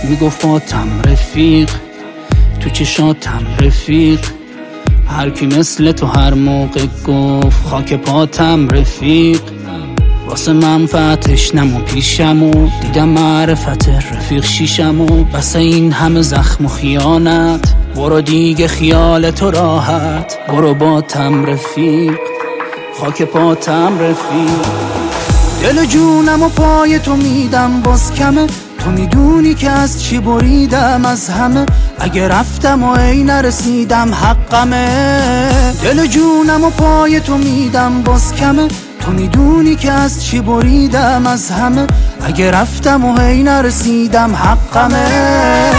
میگفت باتم رفیق، تو چشاتم رفیق. هر کی مثل تو هر موقع گفت خاک پاتم رفیق. واسه منفعتش نمو پیشمو، دیدم معرفت رفیق شیشمو. بس این همه زخم و خیانت، برو دیگه خیال تو راحت. برو باتم رفیق، خاک پاتم رفیق. دل و جونم و پای تو میدم باز کمه، تو میدونی که از چی بریدم از همه. اگه رفتم و ای نرسیدم حقمه. دل و جونم و پای تو میدم باز کمه، تو میدونی که از چی بریدم از همه. اگه رفتم و ای نرسیدم حقمه.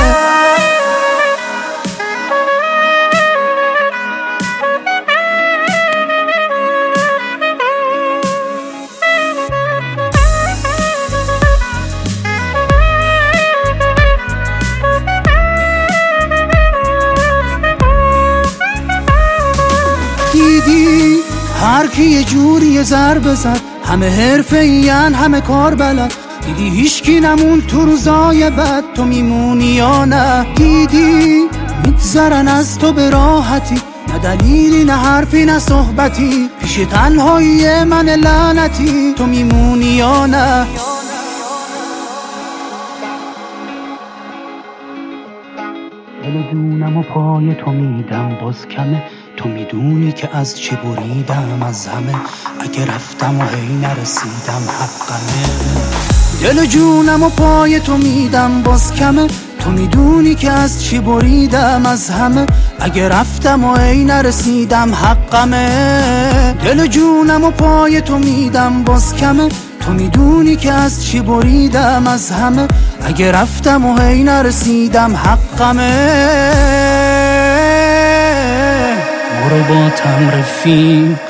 دیدی هر کی یه جوری ضربه زد، همه حرفه‌این همه کار بلد. دیدی هیچکی نمون تو روزای بد، تو میمونی یا نه؟ دیدی میگذرن از تو به راحتی، نه دلیلی نه حرفی نه صحبتی. پیش تنهایی من لعنتی، تو میمونی یا نه؟ دل جونم و پای تو میدم باز کمه، تو میدونی که از چی بریدم از همه. اگه رفتم و هی نرسیدم حقمه. دل جونم و پای تو میدم باز کمه، تو میدونی که از چی بریدم از همه. اگه رفتم و هی نرسیدم حقمه. دل جونم و پای تو میدم باز کمه، تو میدونی که از چی بریدم از همه. اگه رفتم و هی نرسیدم حقمه. برو باتم رفیق،